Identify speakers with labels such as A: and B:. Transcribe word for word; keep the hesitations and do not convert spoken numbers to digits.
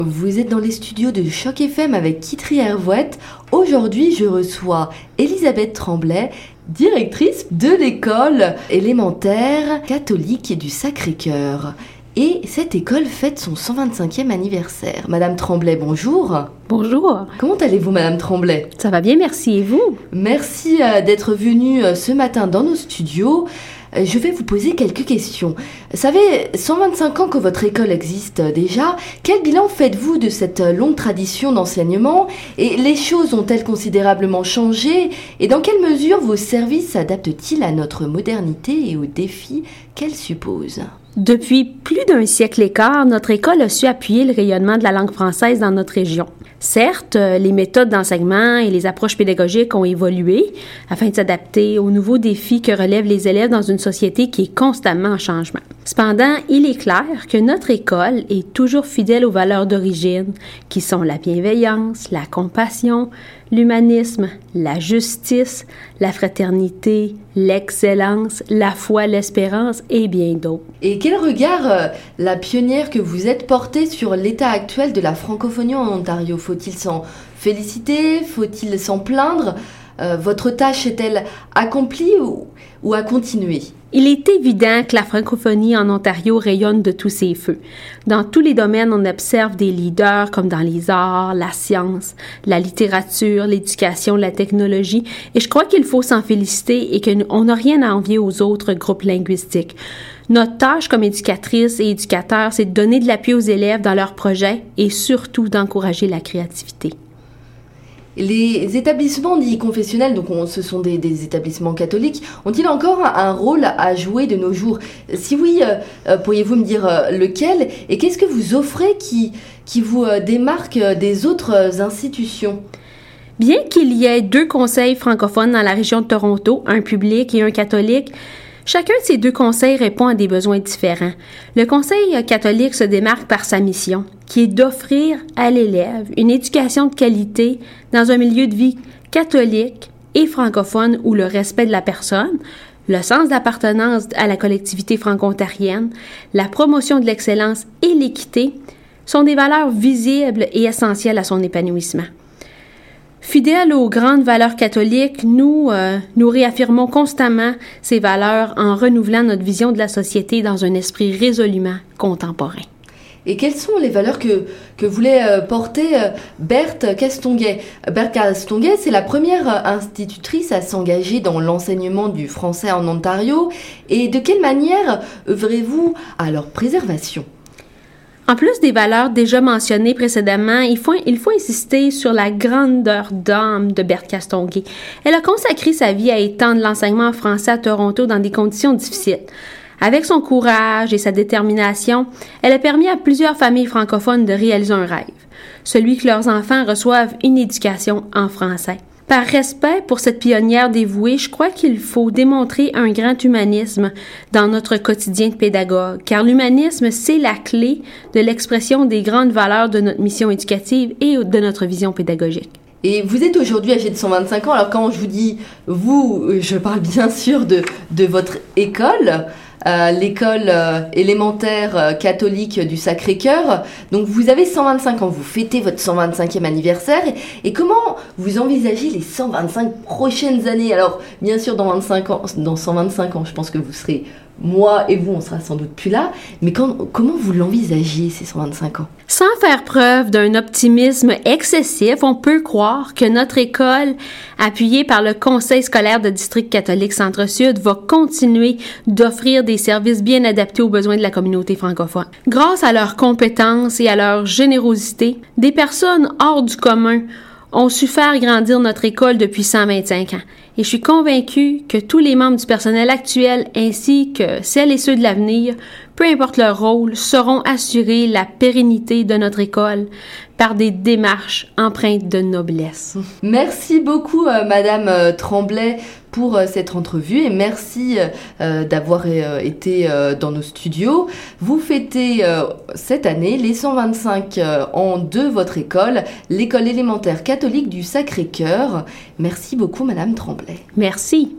A: Vous êtes dans les studios de Choc F M avec Kitry Hervouette. Aujourd'hui, je reçois Elisabeth Tremblay, directrice de l'école élémentaire catholique du Sacré-Cœur. Et cette école fête son cent vingt-cinquième anniversaire. Madame Tremblay, bonjour.
B: Bonjour.
A: Comment allez-vous, Madame Tremblay ?
B: Ça va bien, merci. Et vous ?
A: Merci euh, d'être venue euh, ce matin dans nos studios. Euh, je vais vous poser quelques questions. Ça fait cent vingt-cinq ans que votre école existe euh, déjà. Quel bilan faites-vous de cette euh, longue tradition d'enseignement ? Et les choses ont-elles considérablement changé ? Et dans quelle mesure vos services s'adaptent-ils à notre modernité et aux défis qu'elle suppose ?
B: Depuis plus d'un siècle et quart, notre école a su appuyer le rayonnement de la langue française dans notre région. Certes, les méthodes d'enseignement et les approches pédagogiques ont évolué afin de s'adapter aux nouveaux défis que relèvent les élèves dans une société qui est constamment en changement. Cependant, il est clair que notre école est toujours fidèle aux valeurs d'origine, qui sont la bienveillance, la compassion, l'humanisme, la justice, la fraternité, l'excellence, la foi, l'espérance et bien d'autres.
A: Et quel regard euh, la pionnière que vous êtes portée sur l'état actuel de la francophonie en Ontario ? Faut-il s'en féliciter ? Faut-il s'en plaindre ? euh, Votre tâche est-elle accomplie ou, ou à continuer ?
B: Il est évident que la francophonie en Ontario rayonne de tous ses feux. Dans tous les domaines, on observe des leaders comme dans les arts, la science, la littérature, l'éducation, la technologie, et je crois qu'il faut s'en féliciter et qu'on n'a rien à envier aux autres groupes linguistiques. Notre tâche comme éducatrice et éducateur, c'est de donner de l'appui aux élèves dans leurs projets et surtout d'encourager la créativité.
A: Les établissements dits confessionnels, donc on, ce sont des, des établissements catholiques, ont-ils encore un, un rôle à jouer de nos jours ? Si oui, euh, pourriez-vous me dire euh, lequel ? Et qu'est-ce que vous offrez qui, qui vous euh, démarque des autres euh, institutions ?
B: Bien qu'il y ait deux conseils francophones dans la région de Toronto, un public et un catholique, chacun de ces deux conseils répond à des besoins différents. Le conseil catholique se démarque par sa mission, qui est d'offrir à l'élève une éducation de qualité dans un milieu de vie catholique et francophone où le respect de la personne, le sens d'appartenance à la collectivité franco-ontarienne, la promotion de l'excellence et l'équité sont des valeurs visibles et essentielles à son épanouissement. Fidèles aux grandes valeurs catholiques, nous, euh, nous réaffirmons constamment ces valeurs en renouvelant notre vision de la société dans un esprit résolument contemporain.
A: Et quelles sont les valeurs que, que voulait euh, porter euh, Berthe Castonguay ? Berthe Castonguay, c'est la première euh, institutrice à s'engager dans l'enseignement du français en Ontario. Et de quelle manière œuvrez-vous à leur préservation ?
B: En plus des valeurs déjà mentionnées précédemment, il faut, il faut insister sur la grandeur d'âme de Berthe Castonguay. Elle a consacré sa vie à étendre l'enseignement en français à Toronto dans des conditions difficiles. Avec son courage et sa détermination, elle a permis à plusieurs familles francophones de réaliser un rêve, celui que leurs enfants reçoivent une éducation en français. Par respect pour cette pionnière dévouée, je crois qu'il faut démontrer un grand humanisme dans notre quotidien de pédagogue, car l'humanisme, c'est la clé de l'expression des grandes valeurs de notre mission éducative et de notre vision pédagogique.
A: Et vous êtes aujourd'hui âgé de cent vingt-cinq ans, alors quand je vous dis vous, je parle bien sûr de, de votre école, euh, l'école euh, élémentaire euh, catholique du Sacré-Cœur. Donc vous avez cent vingt-cinq ans, vous fêtez votre cent vingt-cinquième anniversaire. Et, et comment vous envisagez les cent vingt-cinq prochaines années ? Alors bien sûr dans vingt-cinq ans, dans cent vingt-cinq ans, je pense que vous serez... Moi et vous, on sera sans doute plus là, mais quand, comment vous l'envisagez, ces cent vingt-cinq ans ?
B: Sans faire preuve d'un optimisme excessif, on peut croire que notre école, appuyée par le Conseil scolaire de district catholique Centre-Sud, va continuer d'offrir des services bien adaptés aux besoins de la communauté francophone. Grâce à leurs compétences et à leur générosité, des personnes hors du commun ont su faire grandir notre école depuis cent vingt-cinq ans. Et je suis convaincue que tous les membres du personnel actuel ainsi que celles et ceux de l'avenir, peu importe leur rôle, sauront assurer la pérennité de notre école par des démarches empreintes de noblesse.
A: Merci beaucoup, euh, Madame euh, Tremblay, pour euh, cette entrevue et merci euh, d'avoir euh, été euh, dans nos studios. Vous fêtez euh, cette année les cent vingt-cinq euh, ans de votre école, l'école élémentaire catholique du Sacré-Cœur. Merci beaucoup, Madame Tremblay.
B: Merci.